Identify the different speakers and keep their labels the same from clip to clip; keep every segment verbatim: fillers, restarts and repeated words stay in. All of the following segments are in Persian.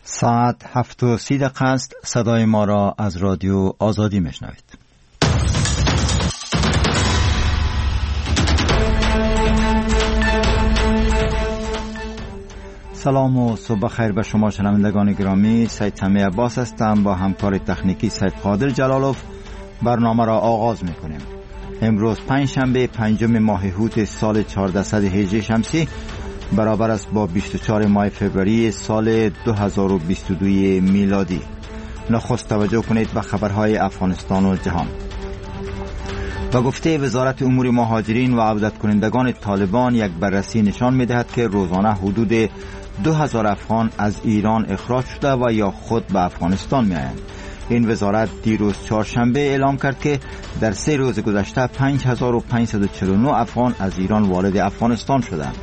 Speaker 1: ساعت هفت و سی دقیقه است. صدای ما را از رادیو آزادی میشنوید. سلام و صبح خیر به شما شنوندگان گرامی. سید سمی عباس هستم. با همکار تکنیکی سید قادر جلالوف برنامه را آغاز میکنیم. امروز پنج شنبه پنجم ماه هوت سال چهاردهصد و هجده شمسی برابر است با بیست و چهارم ماه فوریه سال دو هزار و بیست و دو میلادی. نخست توجه کنید به خبرهای افغانستان و جهان. به گفته وزارت امور مهاجرین و عودت کنندگان طالبان، یک بررسی نشان می‌دهد که روزانه حدود دو هزار افغان از ایران اخراج شده و یا خود به افغانستان می‌آیند. این وزارت دیروز چهارشنبه اعلام کرد که در سه روز گذشته پنج هزار و پانصد و چهل و نه افغان از ایران وارد افغانستان شدند.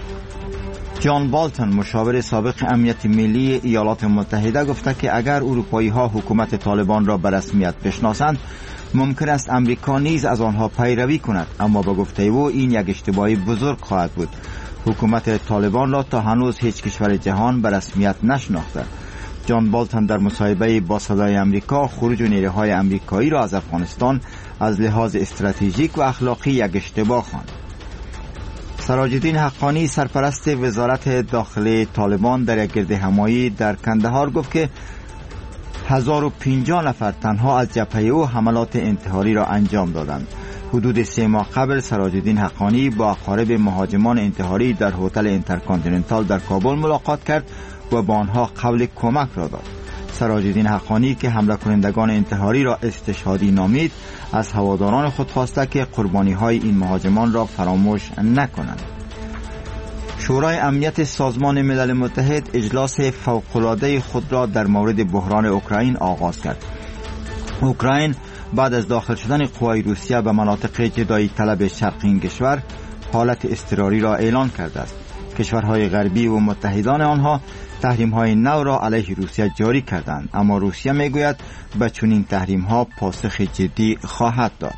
Speaker 1: جان بالتون، مشاور سابق امنیت ملی ایالات متحده، گفته که اگر اروپایی‌ها حکومت طالبان را به رسمیت بشناسند، ممکن است امریکا نیز از آنها پیروی کند، اما با گفته او این یک اشتباه بزرگ خواهد بود. حکومت طالبان را تا هنوز هیچ کشور جهان به رسمیت نشناخته. جان بالتون در مصاحبه با صدای امریکا خروج نیروهای امریکایی را از افغانستان از لحاظ استراتژیک و اخلاقی یک اشتباه خواند. سراج الدین حقانی، سرپرست وزارت داخلی طالبان، در یک گردهمایی در کندهار گفت که هزار و پنجاه نفر تنها از جبهه او حملات انتحاری را انجام دادند. حدود سه ماه قبل سراج الدین حقانی با اقارب مهاجمان انتحاری در هتل اینترکانتیننتال در کابل ملاقات کرد و با آنها قول کمک را داد. سراج الدین حقانی که حمله کنندگان انتحاری را استشهادی نامید، از هواداران خود خواسته که قربانی های این مهاجمان را فراموش نکنند. شورای امنیت سازمان ملل متحد اجلاس فوق‌العاده خود را در مورد بحران اوکراین آغاز کرد. اوکراین بعد از داخل شدن قوای روسیه به مناطق جدایی طلب شرقی این کشور حالت اضطراری را اعلان کرده است. کشورهای غربی و متحدان آنها تحریم‌های نو را علیه روسیه جاری کردند، اما روسیه میگوید به چنین تحریم‌ها پاسخ جدی خواهد داد.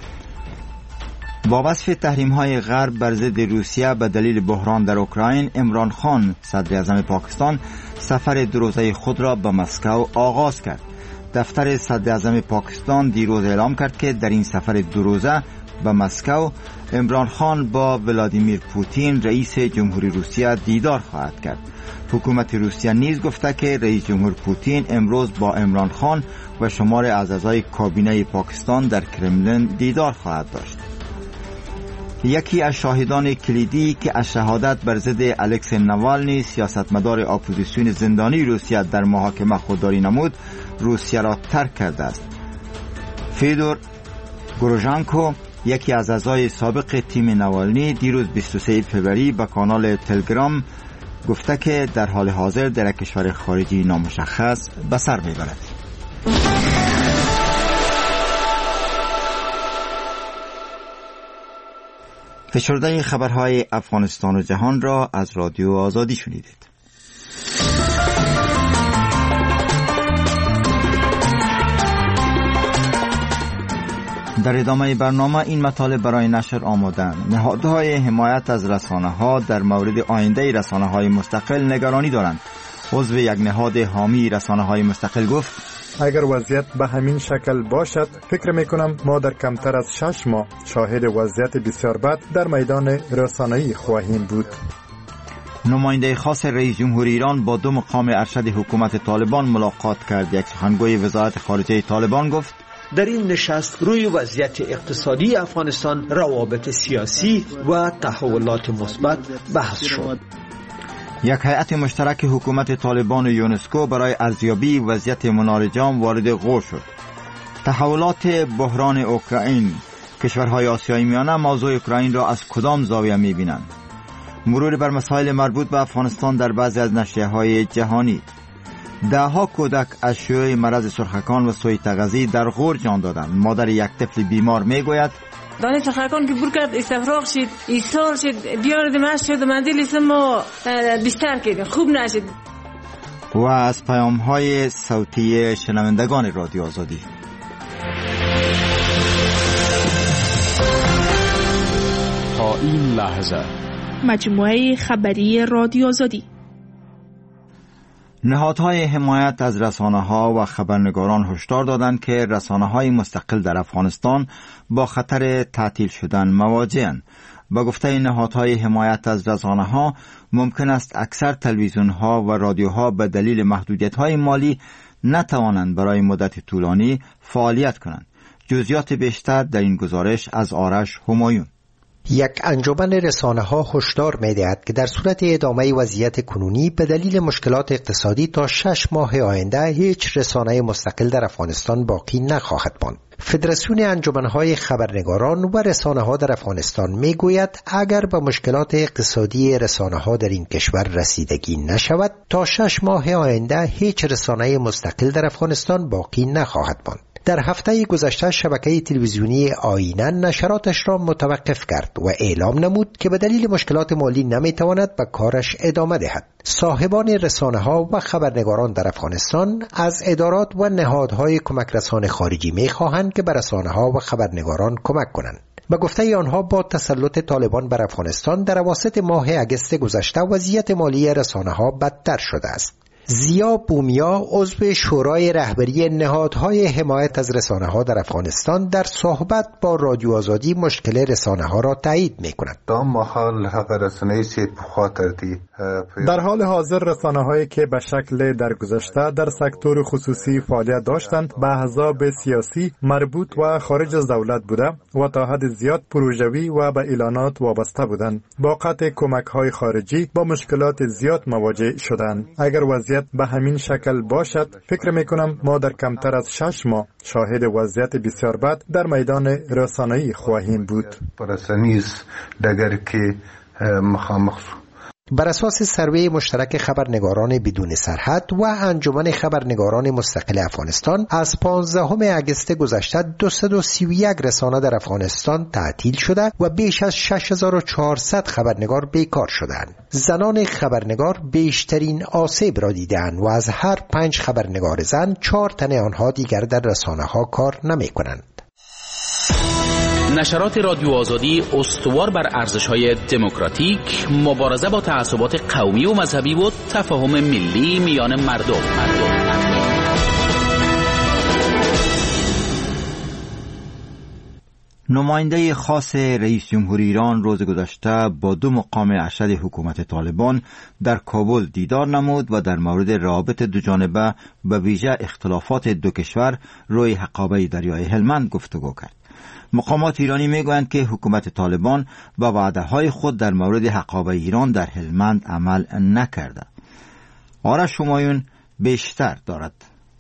Speaker 1: با وصف تحریم‌های غرب بر ضد روسیه به دلیل بحران در اوکراین، عمران خان صدر اعظم پاکستان سفر دو روزه خود را به مسکو آغاز کرد. دفتر صدر اعظم پاکستان دیروز اعلام کرد که در این سفر دو روزه به مسکو عمران خان با ولادیمیر پوتین رئیس جمهوری روسیه دیدار خواهد کرد. حکومت روسیه نیز گفته که رئیس جمهور پوتین امروز با عمران خان و شمار از اعضای کابینه پاکستان در کرملین دیدار خواهد داشت. یکی از شاهدان کلیدی که از شهادت بر ضد الکسی نوالنی، سیاستمدار اپوزیسیون زندانی روسیه، در محاکمه خودداری نمود، روسیه را ترک کرده است. فیدور گروژانکو، یکی از اعضای سابق تیم نوالنی، دیروز بیست و سوم فوریه به کانال تلگرام گفته که در حال حاضر در کشور خارجی نامشخص به سر میبرد. فشرده خبرهای افغانستان و جهان را از رادیو آزادی شنیدید. در ادامه برنامه این مطالب برای نشر آمادند. نهادهای حمایت از رسانه‌ها در مورد آینده رسانه‌های مستقل نگرانی دارند. عضو یک نهاد حامی رسانه‌های مستقل گفت:
Speaker 2: اگر وضعیت به همین شکل باشد، فکر میکنم ما در کمتر از شش ماه شاهد وضعیت بسیار بد در میدان رسانه‌ای خواهیم بود.
Speaker 1: نماینده خاص رئیس جمهور ایران با دو مقام ارشد حکومت طالبان ملاقات کرد. یک سخنگوی وزارت خارجه طالبان گفت:
Speaker 3: در این نشست روی وضعیت اقتصادی افغانستان، روابط سیاسی و تحولات مثبت بحث شد.
Speaker 1: یک هیئت مشترک حکومت طالبان و یونسکو برای ارزیابی وضعیت منار جام وارد غور شد. تحولات بحران اوکراین. کشورهای آسیای میانه موضوع اوکراین را از کدام زاویه می‌بینند؟ مرور بر مسائل مربوط به افغانستان در بعضی از نشریه‌های جهانی. دهها کودک از شیوع مرض سرخکان و سوی تغذی در غور جان دادند. مادر یک طفل بیمار میگوید:
Speaker 4: دانش سرخکان که بور کرد استفراغ شد، ایستار شد، بیارد مشت شد و منزل اسم ما بیشتر کردیم، خوب نشد.
Speaker 1: و از پیام های صوتی شنوندگان رادیو آزادی.
Speaker 5: تا این لحظه
Speaker 6: مجموعه خبری رادیو آزادی.
Speaker 1: نهادهای حمایت از رسانه‌ها و خبرنگاران هشدار دادند که رسانه‌های مستقل در افغانستان با خطر تعطیل شدن مواجه‌اند. با گفته نهادهای حمایت از رسانه‌ها ممکن است اکثر تلویزیون‌ها و رادیوها به دلیل محدودیت‌های مالی نتوانند برای مدت طولانی فعالیت کنند. جزئیات بیشتر در این گزارش از آرش همایون.
Speaker 6: یک انجمن رسانه‌ها هشدار می‌دهد که در صورت ادامه وضعیت کنونی به دلیل مشکلات اقتصادی تا شش ماه آینده هیچ رسانه مستقل در افغانستان باقی نخواهد ماند. فدراسیون انجمن‌های خبرنگاران و رسانه‌ها در افغانستان می‌گوید اگر به مشکلات اقتصادی رسانه‌ها در این کشور رسیدگی نشود تا شش ماه آینده هیچ رسانه مستقل در افغانستان باقی نخواهد ماند. در هفته گذشته شبکه تلویزیونی آینه نشراتش را متوقف کرد و اعلام نمود که به دلیل مشکلات مالی نمیتواند به کارش ادامه دهد. صاحبان رسانه‌ها و خبرنگاران در افغانستان از ادارات و نهادهای کمک رسان خارجی می‌خواهند که به رسانه‌ها و خبرنگاران کمک کنند. به گفته آنها با تسلط طالبان بر افغانستان در اواسط ماه اگست گذشته وضعیت مالی رسانه‌ها بدتر شده است. زیا بومیا عضو شورای رهبری نهادهای حمایت از رسانه‌ها در افغانستان در صحبت با رادیو آزادی مشکل رسانه‌ها را تایید می‌کند.
Speaker 2: در حال حاضر رسانه‌هایی که به شکل در گذشته در سکتور خصوصی فعالیت داشتند به احزاب سیاسی مربوط و خارج از دولت بوده و تا حد زیاد پروژوی و به اعلانات وابسته بودند. با قطع کمک‌های خارجی با مشکلات زیاد مواجه شدند. اگر وضعیت به همین شکل باشد فکر میکنم ما در کمتر از شش ماه شاهد وضعیت بسیار بد در میدان رسانه‌ای خواهیم بود.
Speaker 6: بر اساس سروی مشترک خبرنگاران بدون سرحد و انجمن خبرنگاران مستقل افغانستان از پانزدهم اگست گذشته دویست و سی و یک رسانه در افغانستان تعطیل شده و بیش از شش هزار و چهارصد خبرنگار بیکار شدند. زنان خبرنگار بیشترین آسیب را دیدند و از هر پنج خبرنگار زن چهار تن آنها دیگر در رسانه‌ها کار نمی‌کنند.
Speaker 7: نشرات رادیو آزادی استوار بر ارزش‌های دموکراتیک، مبارزه با تعصبات قومی و مذهبی و تفاهم ملی میان مردم. مردم.
Speaker 1: نماینده خاص رئیس جمهور ایران روز گذشته با دو مقام ارشد حکومت طالبان در کابل دیدار نمود و در مورد روابط دو جانبه به ویژه اختلافات دو کشور روی حقابه دریای هلمند گفتگو کرد. مقامات ایرانی میگویند که حکومت طالبان به وعده‌های خود در مورد حقابه ایران در هلمند عمل نکرده. آرش همایون بیشتر دارد.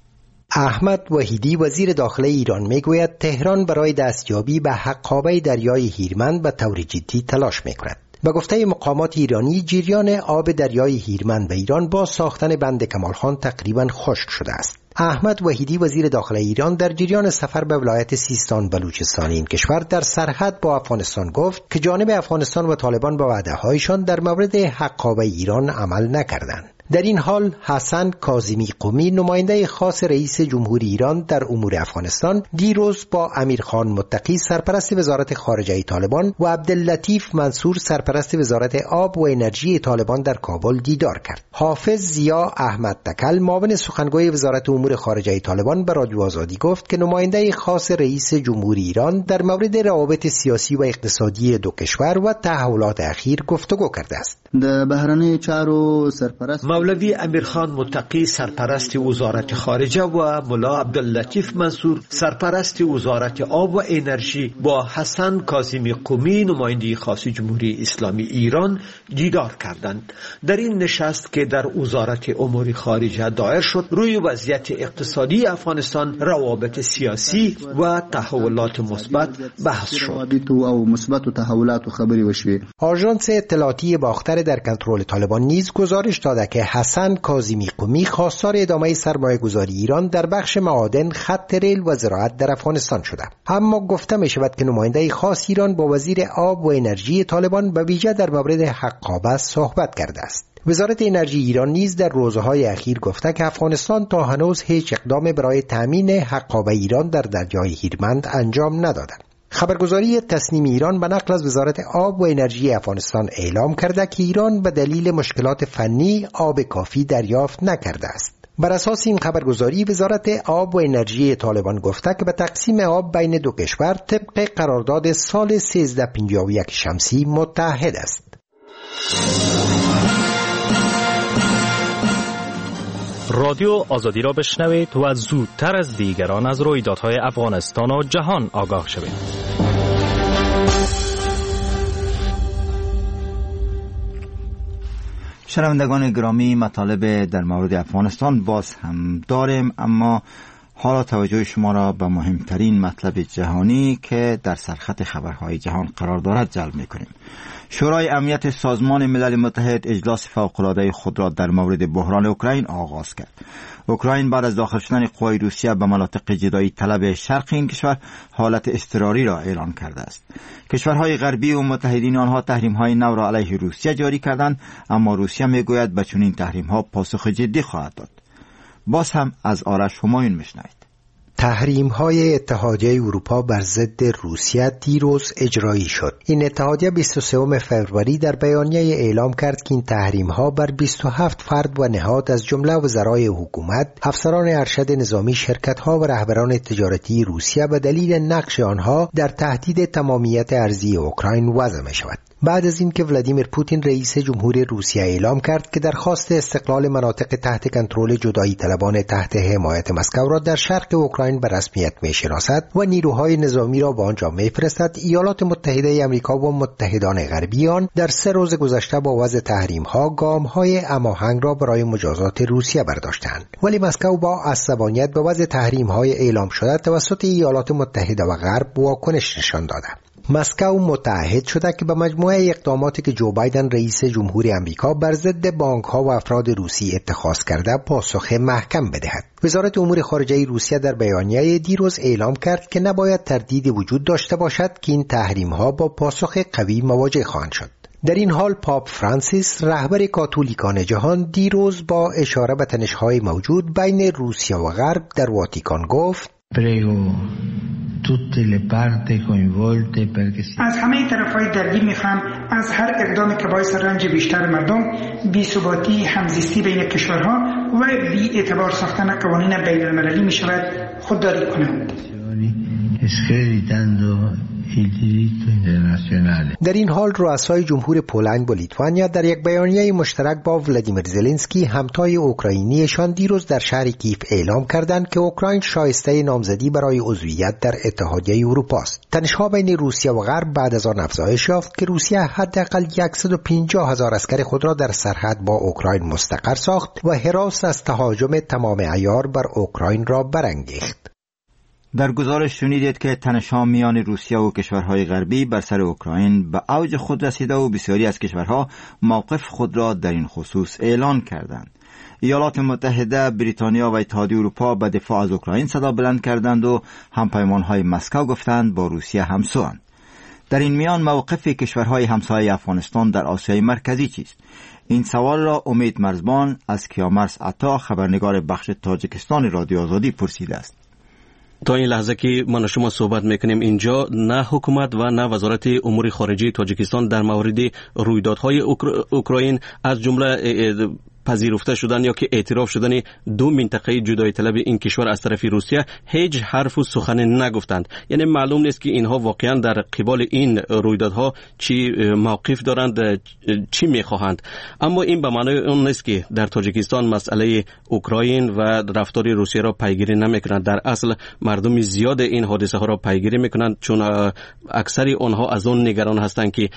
Speaker 6: احمد وحیدی وزیر داخله ایران میگوید تهران برای دستیابی به حقابه دریای هیرمند به طور جدی تلاش میکند. به گفته مقامات ایرانی جریان آب دریای هیرمند به ایران با ساختن بند کمالخان تقریبا خشک شده است. احمد وحیدی وزیر داخله ایران در جریان سفر به ولایت سیستان بلوچستان این کشور در سرحد با افغانستان گفت که جانب افغانستان و طالبان با وعده‌هایشان در مورد حقابه ایران عمل نکردند. در این حال حسن کاظمی قمی نماینده خاص رئیس جمهور ایران در امور افغانستان دیروز با امیرخان متقی سرپرست وزارت خارجه طالبان و عبداللطیف منصور سرپرست وزارت آب و انرژی طالبان در کابل دیدار کرد. حافظ زیا احمد تکل معاون سخنگوی وزارت امور خارجه طالبان به رادیو آزادی گفت که نماینده خاص رئیس جمهور ایران در مورد روابط سیاسی و اقتصادی دو کشور و تحولات اخیر گفتگو کرده است.
Speaker 8: د بهرنی چارو سرپرست
Speaker 3: مولوی امیرخان متقی سرپرست وزارت خارجه و ملا عبداللطیف منصور سرپرست وزارت آب و انرژی با حسن کاظمی قمی نماینده خاص جمهوری اسلامی ایران دیدار کردند. در این نشست که در وزارت امور خارجه دایر شد روی وضعیت اقتصادی افغانستان، روابط سیاسی و تحولات مثبت بحث شد.
Speaker 8: او مثبت تحولات خبری وشوی.
Speaker 6: آژانس اطلاعاتی باختر در کنترل طالبان نیز گزارش داده که حسن کاظمی قمی خواستار ادامه سرمایه‌گذاری ایران در بخش معادن، خط ریل و زراعت در افغانستان شده. اما گفته می شود که نماینده خاص ایران با وزیر آب و انرژی طالبان به ویژه در مورد حقابه صحبت کرده است. وزارت انرژی ایران نیز در روزهای اخیر گفته که افغانستان تا هنوز هیچ اقدام برای تامین حقابه ایران در دریای هیرمند انجام نداده. خبرگزاری تصنیم ایران به نقل از وزارت آب و انرژی افغانستان اعلام کرده که ایران به دلیل مشکلات فنی آب کافی دریافت نکرده است. بر اساس این خبرگزاری وزارت آب و انرژی طالبان گفته که به تقسیم آب بین دو کشور طبق قرارداد سال سیزده پنجاه و یک شمسی متحد است.
Speaker 9: رادیو آزادی را بشنوید و زودتر از دیگران از رویدادهای افغانستان و جهان آگاه شوید.
Speaker 1: شنوندگان گرامی، مطالب در مورد افغانستان باز هم داریم، اما حالا توجه شما را به مهمترین مطلب جهانی که در سرخط خبرهای جهان قرار دارد جلب می‌کنیم. شورای امنیت سازمان ملل متحد اجلاس فوق‌العاده خود را در مورد بحران اوکراین آغاز کرد. اوکراین بعد از داخل شدن قوای روسیه به مناطق جدایی طلب شرق این کشور حالت اضطراری را اعلان کرده است. کشورهای غربی و متحدین آنها تحریم‌های نو را علیه روسیه جاری کردند، اما روسیه میگوید به چنین تحریم‌ها پاسخ جدی خواهد داد. باز هم از آرش همایون میشنوید.
Speaker 6: تحریم‌های اتحادیه اروپا بر ضد روسیه دیروز اجرایی شد. این اتحادیه بیست و سوم فوریه در بیانیه اعلام کرد که این تحریم‌ها بر بیست و هفت فرد و نهاد از جمله وزرای حکومت، افسران ارشد نظامی، شرکت‌ها و رهبران تجارتی روسیه به دلیل نقش آنها در تهدید تمامیت ارضی اوکراین وضع می‌شود. بعد از اینکه ولادیمیر پوتین رئیس جمهوری روسیه اعلام کرد که درخواست استقلال مناطق تحت کنترل جدایی طلبان تحت حمایت مسکو را در شرق اوکراین به رسمیت می‌شناسد و نیروهای نظامی را به آنجا می‌فرستد، ایالات متحده آمریکا و متحدان غربی آن در سه روز گذشته با وضع تحریم‌ها گام‌های هماهنگ را برای مجازات روسیه برداشتند، ولی مسکو با عصبانیت به وضع تحریم‌های اعلام شده توسط ایالات متحده و غرب واکنش نشان داده. مسکو متعهد شده که به مجموعه اقداماتی که جو بایدن رئیس جمهوری آمریکا بر ضد بانک‌ها و افراد روسی اتخاذ کرده پاسخ محکم بدهد. وزارت امور خارجه روسیه در بیانیه دیروز اعلام کرد که نباید تردیدی وجود داشته باشد که این تحریم‌ها با پاسخ قوی مواجه خواهند شد. در این حال پاپ فرانسیس رهبر کاتولیکان جهان دیروز با اشاره به تنش‌های موجود بین روسیه و غرب در واتیکان گفت:
Speaker 10: از همه طرف‌های درگیر می‌خواهم از هر اقدامی که باعث رنج بیشتر مردم، بی‌ثباتی، همزیستی بین کشورها و بی‌اعتبار ساختن قوانین بین‌المللی می‌شود خودداری کنند.
Speaker 6: در این حال رؤسای جمهور پولند و لیتوانیا در یک بیانیه مشترک با ولادیمیر زلنسکی همتای اوکراینیشان دیروز در شهر کیف اعلام کردند که اوکراین شایسته نامزدی برای عضویت در اتحادیه اروپا است. تنش‌ها بین روسیه و غرب بعد از آن افزایش یافت که روسیه حداقل صد و پنجاه هزار عسکر خود را در سرحد با اوکراین مستقر ساخت و هراس از تهاجم تمام عیار بر اوکراین را برانگیخت.
Speaker 1: در گزارش شنیدید که تنش‌ها میان روسیه و کشورهای غربی بر سر اوکراین به اوج خود رسیده و بسیاری از کشورها موقف خود را در این خصوص اعلان کردند. ایالات متحده، بریتانیا و اتحادیه اروپا به دفاع از اوکراین صدا بلند کردند و همپیمان‌های مسکو گفتند با روسیه همسوند. در این میان موقف کشورهای همسایه افغانستان در آسیای مرکزی چیست؟ این سوال را امید مرزبان از کیامرس عطا، خبرنگار بخش تاجیکستان رادیو آزادی پرسیده است.
Speaker 11: تا این لحظه که ما شما صحبت میکنیم اینجا نه حکومت و نه وزارت امور خارجه تاجیکستان در مورد رویدادهای اوکراین از جمله پذیرفته شدن یا که اعتراف شدن دو منطقه جدایی طلب این کشور از طرف روسیه هیچ حرف و سخن نگفتند. یعنی معلوم نیست که اینها واقعا در قبال این رویدادها چی موقف دارند، چی میخواهند. اما این به معنای اون نیست که در تاجیکستان مسئله اوکراین و رفتار روسیه را پیگیری نمیکنند. در اصل مردم زیاد این حادثه ها را پیگیری میکنند، چون اکثر آنها از اون نگران هستند که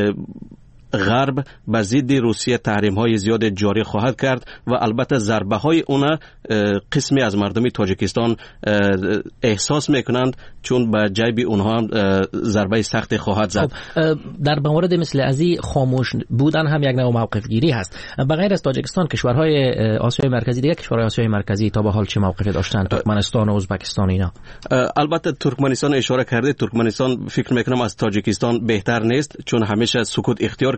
Speaker 11: غرب بر ضد روسیه تحریم های زیاد جاری خواهد کرد و البته ضربه های اون قسمی از مردم تاجیکستان احساس میکنند، چون به جیب اونها هم ضربه سخت خواهد زد.
Speaker 12: در مورد مثل ازی خاموش بودن هم یک نوع موقف گیری هست. به غیر از تاجیکستان کشورهای آسیای مرکزی دیگه کشورهای آسیای مرکزی تا به حال چه موقفی داشتن؟ ترکمنستان و ازبکستان اینا.
Speaker 11: البته ترکمنستان اشاره کرده. ترکمنستان فکر میکنم از تاجیکستان بهتر نیست، چون همیشه سکوت اختیار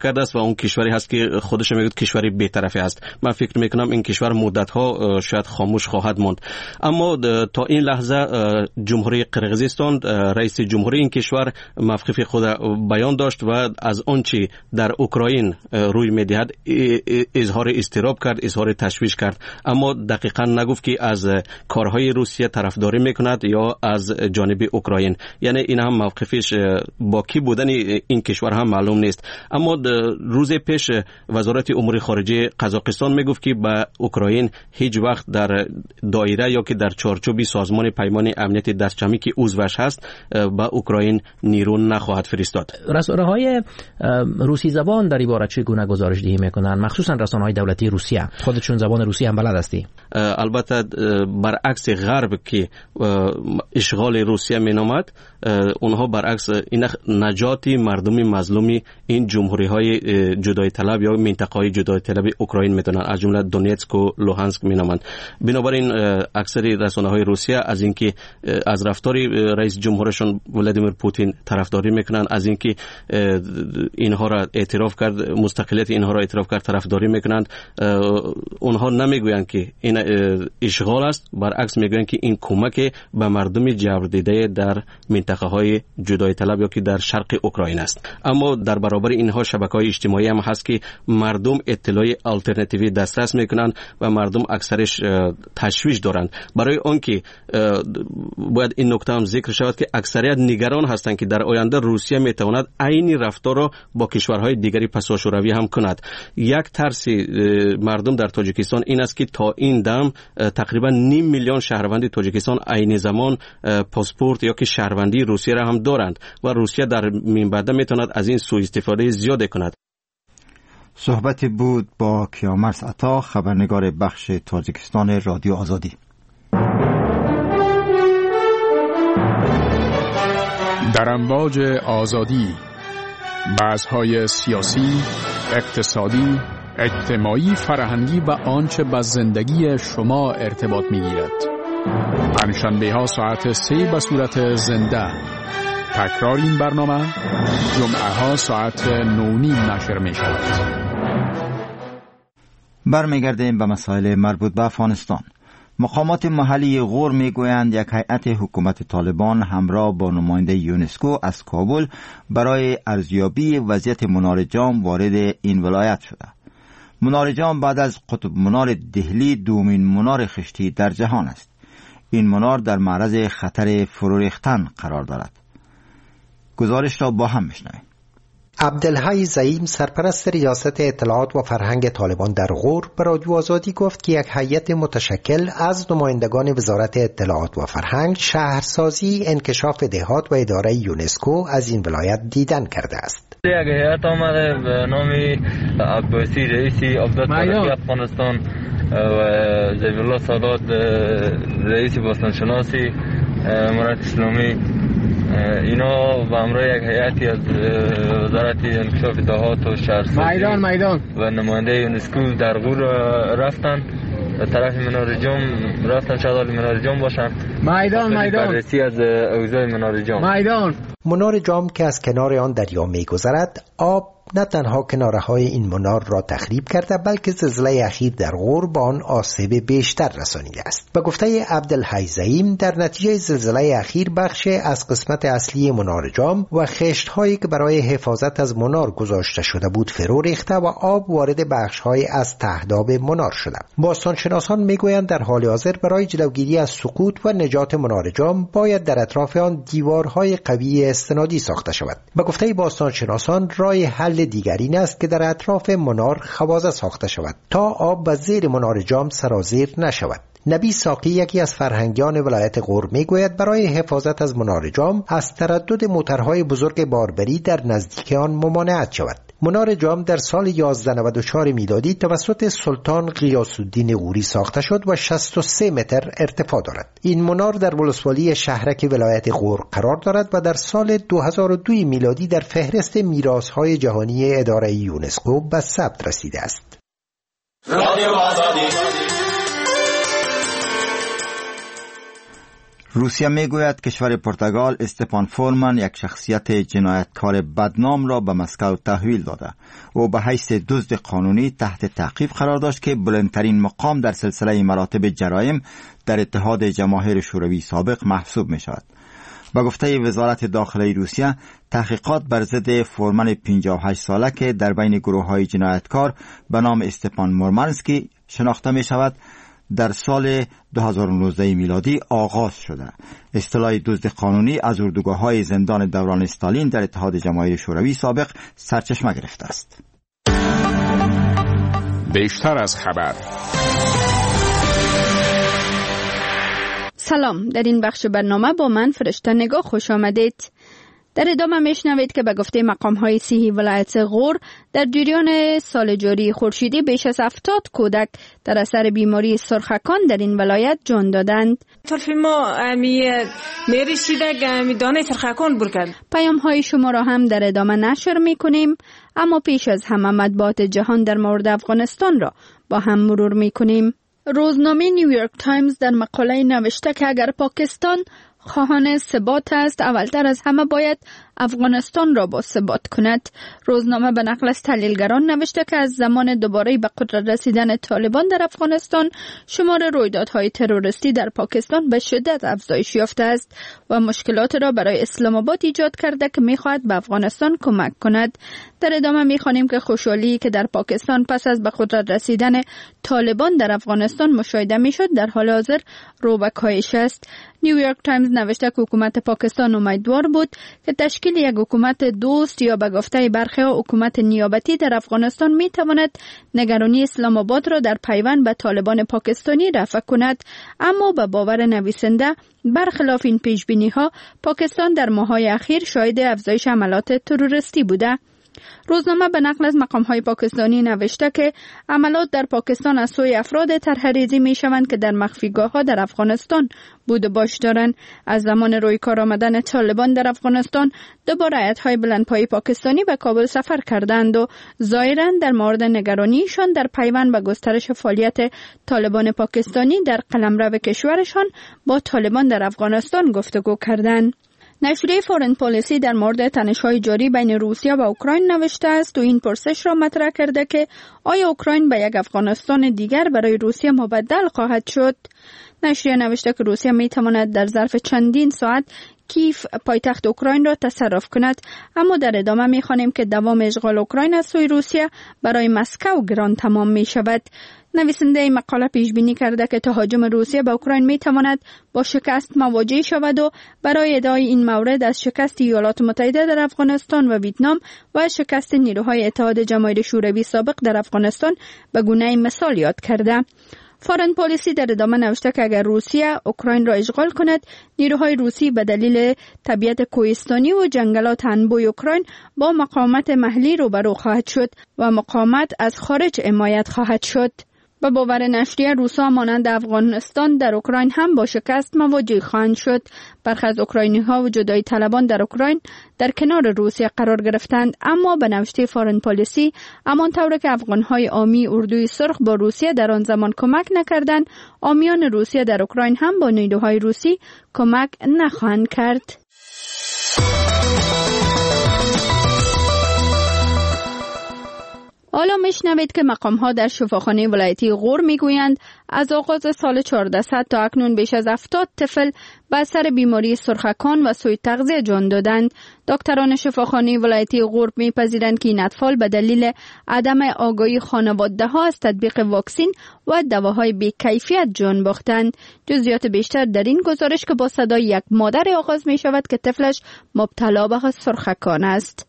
Speaker 11: کرده است و اون کشوری هست که خودش میگه کشوری بی‌طرفی است. من فکر میکنم این کشور مدت ها شاید خاموش خواهد ماند. اما تا این لحظه جمهوری قرقیزستان، رئیس جمهوری این کشور موقف خود بیان داشت و از آنچه در اوکراین روی میدهد اظهار اضطراب کرد، اظهار تشویش کرد، اما دقیقاً نگفت که از کارهای روسیه طرفداری میکند یا از جانب اوکراین. یعنی این هم موقفش با کی بودن این کشور هم معلوم نیست. اما روز پیش وزارت امور خارجه قزاقستان میگفت که به اوکراین هیچ وقت در دایره یا که در چارچوب سازمان پیمان امنیت درچمی که عضوش هست به اوکراین نیرو نخواهد فرستاد.
Speaker 12: رسانه‌های روسی زبان در این باره چگونه گزارش دهی میکنن، مخصوصا رسانه‌های دولتی روسیه؟ خودشون زبان روسی هم بلد هستی؟
Speaker 11: البته برعکس غرب که اشغال روسیه مینامد، اونها برعکس این نجات مردم مظلوم این جمهوری های جدای طلب یا منطقه های جدای طلب اوکراین میدونن، از جمله دونیتسک و لوهانسک مینامند. بنابراین اکثر رسانه های روسیه از اینکه از رفتار رئیس جمهورشون ولادیمیر پوتین طرفداری میکنن، از اینکه اینها را اعتراف کرد، مستقلیت اینها را اعتراف کرد طرفداری میکنند. اونها نمیگویند که این اشغال است، برعکس میگویند که این کمک به مردم جبر دیده در منطقه های جدای طلب یا که در شرق اوکراین است. اما در برابر اینها شبکه‌های اجتماعی هم هست که مردم اطلاع آلترناتیوی دسترس میکنند و مردم اکثرش تشویش دارند. برای آنکه باید این نکته هم ذکر شود که اکثریت نگران هستند که در آینده روسیه میتواند عین رفتار را با کشورهای دیگری پساشوروی هم کند. یک ترس مردم در تاجیکستان این است که تا این دم تقریبا نیم میلیون شهروند تاجیکستان عین زمان پاسپورت یا که شهروندی روسیه را هم دارند و روسیه در این بعد میتواند از این سوء استفاده زیاد کند.
Speaker 1: صحبتی بود با کیامرز عطا، خبرنگار بخش تاجیکستان رادیو آزادی.
Speaker 5: در امواج آزادی، بحث‌های سیاسی، اقتصادی، اجتماعی، فرهنگی و آنچه با زندگی شما ارتباط می‌گیرد. پنجشنبه ها ساعت سه به صورت زنده. تکرار این برنامه جمعه ها ساعت نو نیم نشر می شود.
Speaker 1: برمیگردیم به مسائل مربوط به افغانستان. مقامات محلی غور میگویند یک هیئت حکومت طالبان همراه با نماینده یونسکو از کابل برای ارزیابی وضعیت منار جام وارد این ولایت شده. منار جام بعد از قطب منار دهلی دومین منار خشتی در جهان است. این منار در معرض خطر فرو ریختن قرار دارد. گزارش را با هم میشنویم.
Speaker 6: عبدالحی زعیم، سرپرست ریاست اطلاعات و فرهنگ طالبان در غور، به رادیو آزادی گفت که یک هیئت متشکل از نمایندگان وزارت اطلاعات و فرهنگ، شهرسازی، انکشاف دهات و اداره یونسکو از این ولایت دیدن کرده است.
Speaker 13: یک هیئت آمده به نام عباسی رئیسی عبدت تاریخی افغانستان و زیب الله سادات رئیس باستانشناسی امارت اسلامی، اینا به همراه یک هیئتی از وزارت انکشاف دهات و شهرسازی میدان میدان و نماینده یونسکو در غور رفتن به طرف منار جام رفتن شغال منار جام باشن میدان میدان بررسی از اوضاع منار جام.
Speaker 6: میدان منار جام که از کنار آن دریا میگذرد، آب نه تنها کناره های این منار را تخریب کرده بلکه زلزله اخیر در غور با آن آسیب بیشتر رسانیده است. به گفته عبدالحی زعیم، در نتیجه زلزله اخیر بخش از قسمت اصلی منار جام و خشت هایی که برای حفاظت از منار گذاشته شده بود فرو ریخته و آب وارد بخش های از تهداب منار شده. باستانشناسان میگویند در حال حاضر برای جلوگیری از سقوط و نجات منار جام باید در اطراف آن دیوارهای قوی استنادی ساخته شود. به گفته باستانشناسان راه حل دیگری این است که در اطراف منار خوازه ساخته شود تا آب به زیر منار جام سرازیر نشود. نبی ساقی، یکی از فرهنگیان ولایت غور، میگوید برای حفاظت از منار جام از تردد موترهای بزرگ باربری در نزدیک آن ممانعت شود. منار جام در سال یازده نود و چهار میلادی توسط سلطان غیاث الدین غوری ساخته شد و شصت و سه متر ارتفاع دارد. این منار در ولسوالی شهرک ولایت غور قرار دارد و در سال دو هزار و دو میلادی در فهرست میراث‌های جهانی اداره یونسکو به ثبت رسیده است.
Speaker 1: روسیه میگوید کشور پرتغال استپان فورمن یک شخصیت جنایتکار بدنام را به مسکو تحویل داده. او به حیث دزد قانونی تحت تعقیب قرار داشت که بلندترین مقام در سلسله مراتب جرایم در اتحاد جماهیر شوروی سابق محسوب می شود. با گفته وزارت داخلی روسیه، تحقیقات بر ضد فورمن پنجاه و هشت ساله که در بین گروه‌های جنایتکار به نام استپان مورمانسکی شناخته می شود در سال دو هزار و نوزده میلادی آغاز شده. اصطلاح دزد قانونی از اردوگاه‌های زندان دوران استالین در اتحاد جماهیر شوروی سابق سرچشمه گرفته است.
Speaker 5: بیشتر از خبر.
Speaker 14: سلام، در این بخش برنامه با من فرشته نگاه خوش آمدید. در ادامه میشنوید که به گفته مقام‌های صحی ولایت غور در جریان سال جاری خورشیدی بیش از هفتاد کودک در اثر بیماری سرخکان در این ولایت جان دادند.
Speaker 4: طرف ما می میرسیده که می دانه سرخکان برکن.
Speaker 14: پیام‌های شما را هم در ادامه نشر می‌کنیم، اما پیش از همه مطبوعات جهان در مورد افغانستان را با هم مرور می‌کنیم. روزنامه نیویورک تایمز در مقاله نوشته که اگر پاکستان خواهان ثبات است، اولتر از همه باید افغانستان را با ثبات کند. روزنامه به نقل از تحلیلگران نوشته که از زمان دوباره به قدرت رسیدن طالبان در افغانستان، شمار رویدادهای تروریستی در پاکستان به شدت افزایش یافته است و مشکلات را برای اسلام آباد ایجاد کرده که می‌خواهد به افغانستان کمک کند. در ادامه می‌خوانیم که خوشحالی که در پاکستان پس از به قدرت رسیدن طالبان در افغانستان مشاهده می‌شد، در حال حاضر رو به کاهش است. نیویورک تایمز نوشته که حکومت پاکستان امیدوار بود که تشکیل یک حکومت دوست یا به گفته برخی ها حکومت نیابتی در افغانستان می تواند نگرانی اسلام آباد را در پیوند به طالبان پاکستانی رفع کند، اما به باور نویسنده برخلاف این پیش بینی ها پاکستان در ماه‌های اخیر شاهد افزایش حملات تروریستی بوده. روزنامه به نقل از مقام‌های پاکستانی نوشته که عملات در پاکستان از سوی افراد طرح‌ریزی می‌شوند که در مخفیگاه‌ها در افغانستان بود و باش دارند. از زمان روی کار آمدن طالبان در افغانستان، دوباره هیئت‌های بلندپایه پاکستانی به کابل سفر کردند و ظاهراً در مورد نگرانیشان در پیوند به گسترش فعالیت طالبان پاکستانی در قلمرو کشورشان با طالبان در افغانستان گفتگو کردند. نشریه فورن پالیسی در مورد تنش‌های جاری بین روسیه و اوکراین نوشته است و این پرسش را مطرح کرده که آیا اوکراین به یک افغانستان دیگر برای روسیه مبدل خواهد شد؟ نشریه نوشته که روسیه می تواند در ظرف چندین ساعت کیف پایتخت اوکراین را تصرف کند، اما در ادامه می خوانیم که دوام اشغال اوکراین از سوی روسیه برای مسکو گران تمام می شود. نویسنده این مقاله پیش بینی کرده که تهاجم روسیه به اوکراین می تواند با شکست مواجه شود و برای ادعای این مورد از شکست ایالات متحده در افغانستان و ویتنام و از شکست نیروهای اتحاد جماهیر شوروی سابق در افغانستان به گونه مثال یاد کرده. فورن پالیسی در ادامه نوشته که اگر روسیه اوکراین را اشغال کند، نیروهای روسی به دلیل طبیعت کوهستانی و جنگلات انبوی اوکراین با مقاومت محلی روبرو خواهد شد و مقاومت از خارج حمایت خواهد شد. به باور نشریه، روسا مانند افغانستان در اوکراین هم با شکست مواجه خواهند شد. برخی از اوکراینی‌ها و جدایی طلبان در اوکراین در کنار روسیه قرار گرفتند، اما به نوشته فورن پالیسی، همانطور که افغان‌های عامی اردوی سرخ با روسیه در آن زمان کمک نکردند، عامیان روسیه در اوکراین هم با نیروهای روسی کمک نخواهند کرد. حالا میشنوید که مقام‌ها در شفاخانه ولایتی غور میگویند از آغاز سال چهارده صد تا اکنون بیش از هفتاد طفل به اثر بیماری سرخکان و سوء تغذیه جان دادند. دکتران شفاخانه ولایتی غور میپذیرند که این اطفال به دلیل عدم آگاهی خانواده‌ها از تطبیق واکسین و دواهای بی‌کیفیت جان باختند. جزئیات بیشتر در این گزارش که با صدای یک مادر آغاز می شود که طفلش مبتلا به سرخکان است.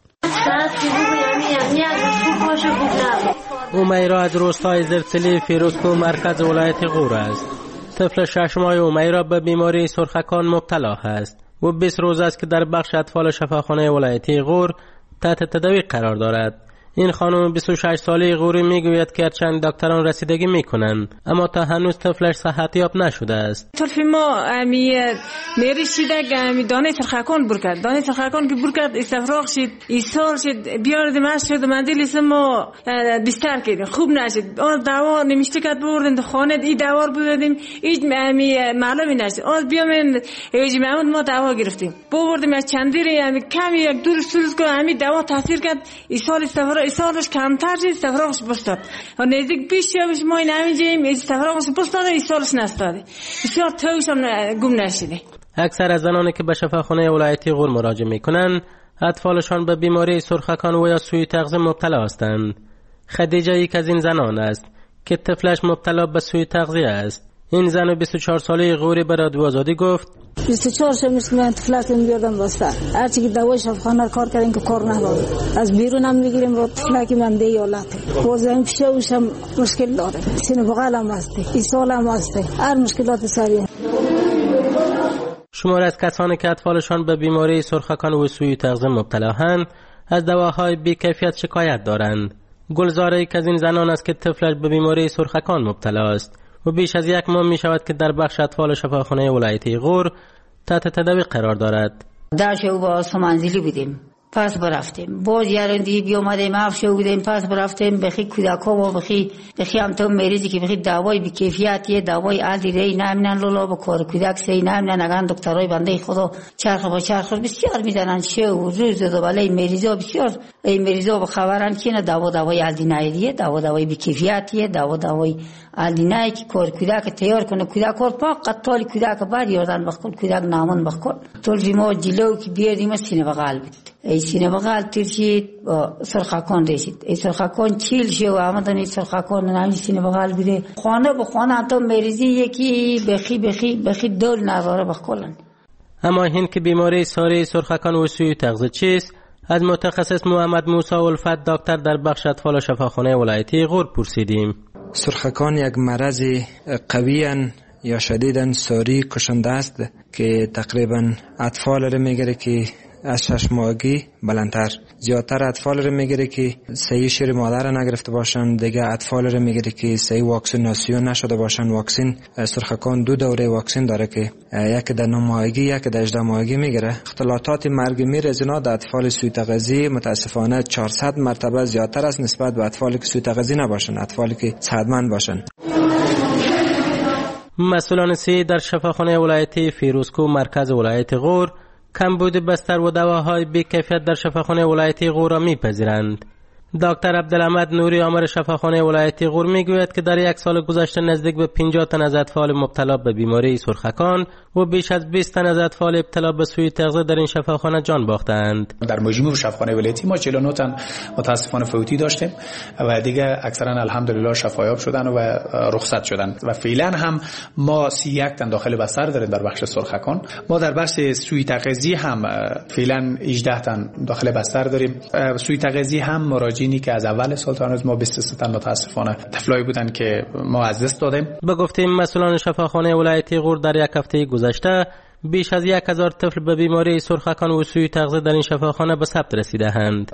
Speaker 15: امیرا از روستای زرتلی فیروزکو مرکز ولایت غور است. طفل شش ماه امیرا به بیماری سرخکان مبتلا است و بیست روز است که در بخش اطفال شفاخانه ولایتی غور تحت تداوی قرار دارد. این خانم بیست و شش ساله غوری میگوید که چند دکتران رسیدگی میکنند اما تا هنوز طفلش صحتیاب نشده است.
Speaker 4: طرف ما امی میری شیدک امی دانه سرخکان برکرد دانه سرخکان که برکرد استفراغ شد ایسال شد بیارد ماست شد مندیل اسم ما بستر کردیم خوب نشد آن دوا نمیشته کد بردن خانه ای دوار بودیم ایج امی معلومی نشد آن بیامن ایج معمون ما دوا گرفتیم بردیم از چندیری امی کمی یک دور سلس که امی دوا تاثیر کرد ایسال استفراغ ایسالش کمتر شد استفراغش بستاد و نزدیک بیش شبش ما این همینجاییم استفراغش بستاده ایسالش نستاده بسیار تویش هم گم نشده.
Speaker 15: اکثر از زنانی که به شفاخانه ولایتی غور مراجعه میکنند اطفالشان به بیماری سرخکان و یا سوی تغذیه مبتلا هستند. خدیجه یک از این زنان است که طفلش مبتلا به سوی تغذیه است. این زن بیست و چهار ساله غوری به رادیو آزادی گفت
Speaker 16: بیست و چهار شمس من طفلاتم می‌بردم واسه هرچی که دوای شفاخانه کار کردیم که کار نبود از بیرون هم میگیریم رو طفلکی من دی حالت بازم پیشش هم مشکل داره سینه بغل هم هست ایسال هم هست هر مشکلات سریع.
Speaker 15: شمار از کسانی که اطفالشان به بیماری سرخکان و سوی تغذیه مبتلااند از دواهای بی‌کیفیت شکایت دارند. گلزاره که از این زنان است که طفلش به بیماری سرخکان مبتلا است و بیش از یک ماه می شود که در بخش اطفال شفاخانه ولایتی غور تحت تداوی قرار دارد.
Speaker 17: درش او با منزلی بودیم پس برفتیم باز یارندی بیامدیم افش بودیم پس برفتیم بخی کودکا و بخی بخی هم تو مریضی که بخی دوای بی کیفیتیه دوای عادی ری نمیدن لولا با کار کودک سی نمیدن اگر دکترای بنده خدا چرخ با چرخ بسیار میزنن چه و روز دو بالای مریضا بسیار این مریضا به خبرن که نه دوا دوای عادی نیه دوا دوای بی کیفیتیه دوا دوای عادی نه که کار کودک تیار کنه کودک کار فقط طال کودک بعد یاردن بخون کودک نامون بخون طول ما جلو که بیادیم سینه بغل بود ای سینه بغل تیرشید با سرخکان رسید ای سرخکان چیل شد و آمدن ای سرخکان نمی سینه بغل بوده خانه به خانه حتی مریضی یکی بخی بخی بخی دول نظاره بخولن.
Speaker 15: اما این که بیماری ساری سرخکان و سوی تغذیه چیست از متخصص محمد موسی الفت دکتر در بخش اطفال شفاخانه ولایتی غور پرسیدیم.
Speaker 18: سرخکان یک مرض قویاً یا شدیداً ساری کشنده است که تقریباً اطفال را میگیره که از شش ماهگی بلندتر زیادتر اطفال رو میگیره که صحیح شیر مادر نگرفته باشن دیگه اطفال رو میگیره که صحیح واکسیناسیون نشده باشن. واکسین سرخکان دو دوره واکسین داره که یک در نه ماهگی یک در هجده ماهگی میگیره. اختلالات مرگ میر از اینا در اطفال سوی تغذیه متاسفانه چهارصد مرتبه زیادتر است نسبت به اطفالی که سوی تغذیه نباشن اطفالی که صحتمند باشن.
Speaker 15: مسئولان سی در شفاخانه ولایتی فیروزکوه مرکز ولایت غور کمبود بستر و دواهای بی‌کیفیت در شفاخانه ولایتی غور را می‌پذیرند. دکتر عبدالحمد نوری آمر شفاخانه ولایتی غور میگوید که در یک سال گذشته نزدیک به پنجاه تن از اطفال مبتلا به بیماری سرخکان و بیش از بیست تن از اطفال ابتلا به سوی تغذیه در این شفاخانه جان باختند.
Speaker 19: در مجموع شفاخانه ولایتی ما چهل و نه تن متاسفانه فوتی داشتیم و دیگه اکثرا الحمدلله شفایاب شدن و رخصت شدن و فعلا هم ما سی و یک تن داخل بستر داریم در بخش سرخکان. ما در بخش سوی تغذیه هم فعلا هجده تن داخل بستر داریم. سوی تغذیه هم مراجعینی که از اول سال تا هنوز ما بیست و سه تن متاسفانه طفلایی بودن که ما از دست دادیم.
Speaker 15: به گفته مسئولان شفاخانه ولایتی غور در یک هفته گذشته بیش از یک هزار طفل به بیماری سرخکان و سوی تغذیه در این شفاخانه به ثبت رسیده‌اند.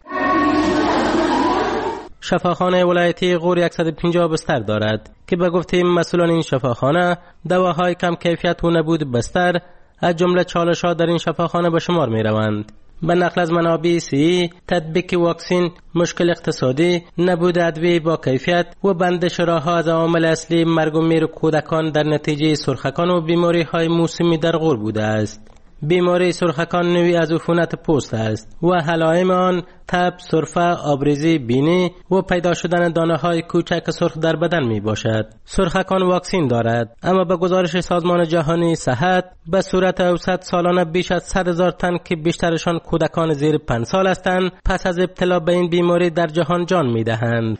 Speaker 15: شفاخانه ولایتی غور صد و پنجاه بستر دارد که به گفته مسئولان این شفاخانه دواهای کم کیفیت و نبود بستر از جمله چالش‌ها در این شفاخانه به شمار می‌روند. به نقل از منابع سی تطبیق واکسین، مشکل اقتصادی، نبود ادویه با کیفیت و بندش راه‌ها از عوامل اصلی مرگ و میر کودکان در نتیجه سرخکان و بیماری‌های موسمی در غور بوده است. بیماری سرخکان نوعی از عفونت پوست است و علائم آن تب، سرفه، آبریزی بینی و پیدا شدن دانه‌های کوچک سرخ در بدن می باشد. سرخکان واکسین دارد، اما به گزارش سازمان جهانی صحت به صورت اوسط سالانه بیش از صد هزار تن که بیشترشان کودکان زیر پنج سال هستند پس از ابتلا به این بیماری در جهان جان می دهند.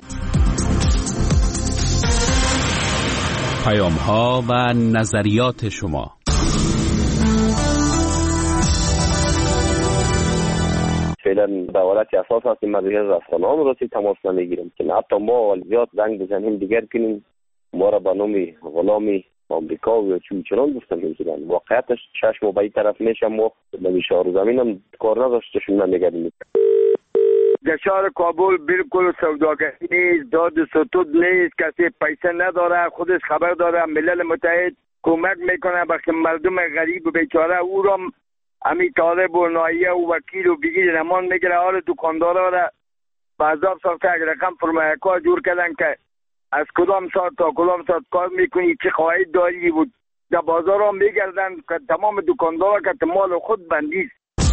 Speaker 7: پیام‌ها و نظریات شما.
Speaker 20: فعلا به حالت اساس هستیم از رسانه‌ها راستی تماس نمیگیریم که حتی ما زیاد زنگ بزنیم دیگر کنیم ما را به نام غلامی آمریکا و چون چنان گفتن می‌کنن. واقعیتش چشم و به این طرف میشم ما به شهر زمینم کار نداشتشون نمیگردیم.
Speaker 21: گشار کابل بالکل سوداگری نیست، داد و ستود نیست، کسی پیسه نداره، خودش خبر داره. ملل متحد کمک میکنه به مردم غریب و بیچاره. او را امی طالب و نایه و وکیل و بگیر نمان میگیره. حال دکاندارا را به عذاب ساخته. یک رقم فرمایکار جور کردن که از کدام ساعت تا کدام ساعت کار میکنی، چه قواعد داری بود. در بازار هم میگردن که تمام دکاندارا که مال خود بندیست.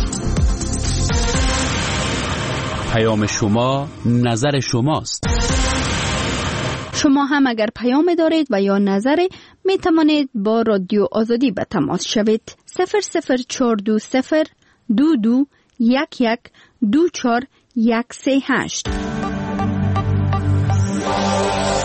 Speaker 7: پیام شما نظر شماست.
Speaker 14: شما هم اگر پیام دارید و یا نظری می توانید با رادیو آزادی به تماس شوید. صفر صفر چهار دو صفر دو دو یک یک دو چهار یک سه هشت.